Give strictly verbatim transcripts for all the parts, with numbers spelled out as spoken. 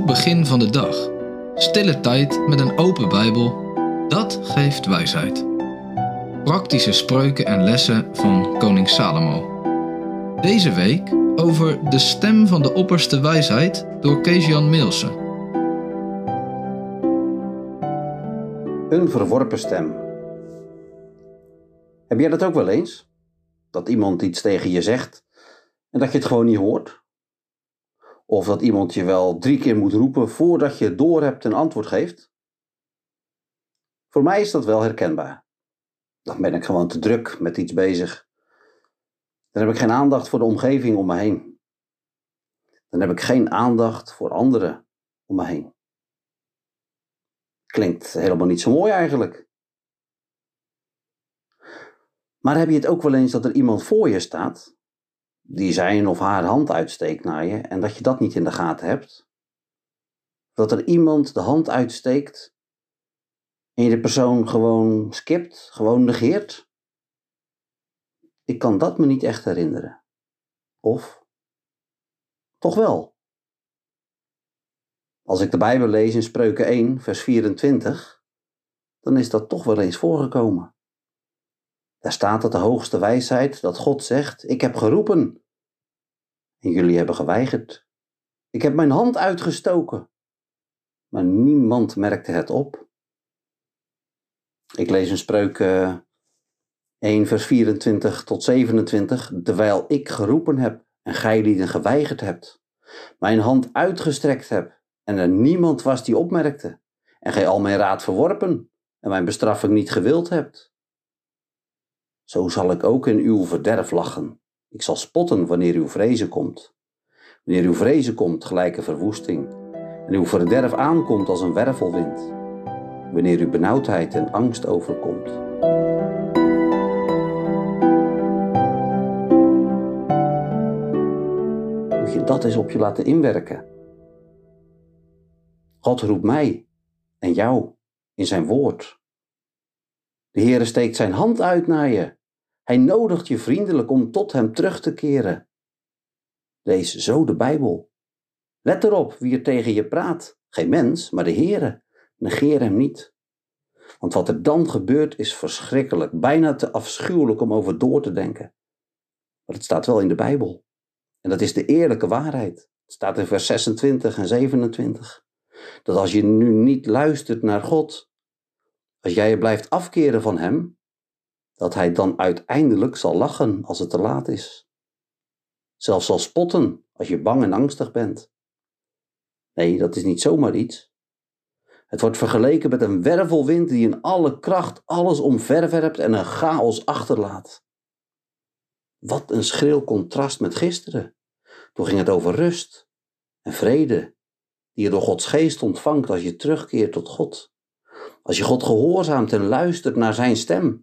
begin van de dag. Stille tijd met een open Bijbel, dat geeft wijsheid. Praktische spreuken en lessen van koning Salomo. Deze week over de stem van de opperste wijsheid door Kees-Jan Meelse. Een verworpen stem. Heb jij dat ook wel eens? Dat iemand iets tegen je zegt en dat je het gewoon niet hoort? Of dat iemand je wel drie keer moet roepen voordat je doorhebt en antwoord geeft? Voor mij is dat wel herkenbaar. Dan ben ik gewoon te druk met iets bezig. Dan heb ik geen aandacht voor de omgeving om me heen. Dan heb ik geen aandacht voor anderen om me heen. Klinkt helemaal niet zo mooi eigenlijk. Maar heb je het ook wel eens dat er iemand voor je staat, die zijn of haar hand uitsteekt naar je en dat je dat niet in de gaten hebt? Dat er iemand de hand uitsteekt en je de persoon gewoon skipt, gewoon negeert? Ik kan dat me niet echt herinneren. Of? Toch wel? Als ik de Bijbel lees in Spreuken één, vers vierentwintig, dan is dat toch wel eens voorgekomen. Daar staat dat de hoogste wijsheid, dat God zegt, ik heb geroepen en jullie hebben geweigerd. Ik heb mijn hand uitgestoken, maar niemand merkte het op. Ik lees in Spreuken één, vers vierentwintig tot zevenentwintig, terwijl ik geroepen heb en gij lieden geweigerd hebt, mijn hand uitgestrekt heb en er niemand was die opmerkte, en gij al mijn raad verworpen en mijn bestraffing niet gewild hebt. Zo zal ik ook in uw verderf lachen. Ik zal spotten wanneer uw vrezen komt. Wanneer uw vrezen komt, gelijke verwoesting, en uw verderf aankomt als een wervelwind. Wanneer uw benauwdheid en angst overkomt. Moet je dat eens op je laten inwerken. God roept mij en jou in zijn woord. De Heere steekt zijn hand uit naar je. Hij nodigt je vriendelijk om tot hem terug te keren. Lees zo de Bijbel. Let erop wie er tegen je praat. Geen mens, maar de Heere. Negeer hem niet. Want wat er dan gebeurt is verschrikkelijk. Bijna te afschuwelijk om over door te denken. Maar het staat wel in de Bijbel. En dat is de eerlijke waarheid. Het staat in vers zesentwintig en zevenentwintig. Dat als je nu niet luistert naar God, als jij je blijft afkeren van hem, dat hij dan uiteindelijk zal lachen als het te laat is. Zelfs zal spotten als je bang en angstig bent. Nee, dat is niet zomaar iets. Het wordt vergeleken met een wervelwind die in alle kracht alles omverwerpt en een chaos achterlaat. Wat een schril contrast met gisteren. Toen ging het over rust en vrede, die je door Gods geest ontvangt als je terugkeert tot God. Als je God gehoorzaamt en luistert naar zijn stem.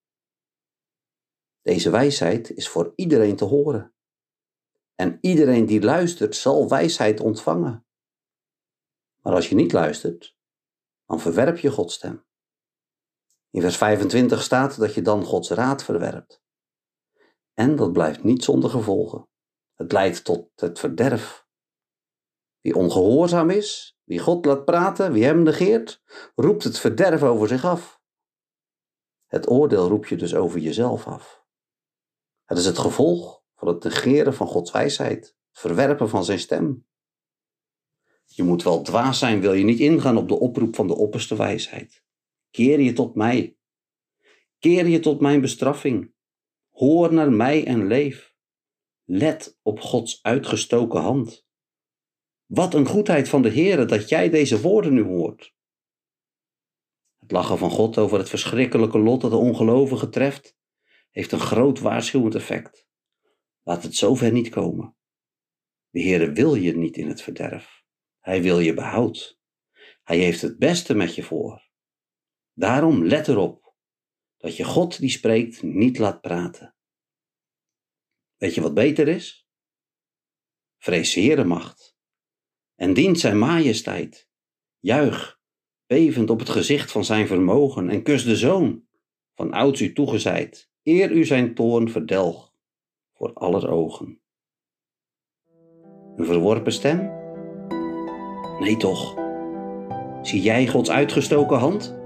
Deze wijsheid is voor iedereen te horen. En iedereen die luistert zal wijsheid ontvangen. Maar als je niet luistert, dan verwerp je Gods stem. In vers vijfentwintig staat dat je dan Gods raad verwerpt. En dat blijft niet zonder gevolgen. Het leidt tot het verderf. Wie ongehoorzaam is, wie God laat praten, wie hem negeert, roept het verderf over zich af. Het oordeel roep je dus over jezelf af. Het is het gevolg van het negeren van Gods wijsheid, het verwerpen van zijn stem. Je moet wel dwaas zijn, wil je niet ingaan op de oproep van de opperste wijsheid. Keer je tot mij. Keer je tot mijn bestraffing. Hoor naar mij en leef. Let op Gods uitgestoken hand. Wat een goedheid van de Heere dat jij deze woorden nu hoort. Het lachen van God over het verschrikkelijke lot dat de ongelovigen treft, heeft een groot waarschuwend effect. Laat het zover niet komen. De Heere wil je niet in het verderf. Hij wil je behoud. Hij heeft het beste met je voor. Daarom let erop dat je God die spreekt niet laat praten. Weet je wat beter is? Vrees de Heere macht en dient zijn majesteit. Juich, bevend op het gezicht van zijn vermogen en kus de Zoon, van ouds u toegezeid, eer u zijn toorn verdelg voor aller ogen. Een verworpen stem? Nee toch? Zie jij Gods uitgestoken hand?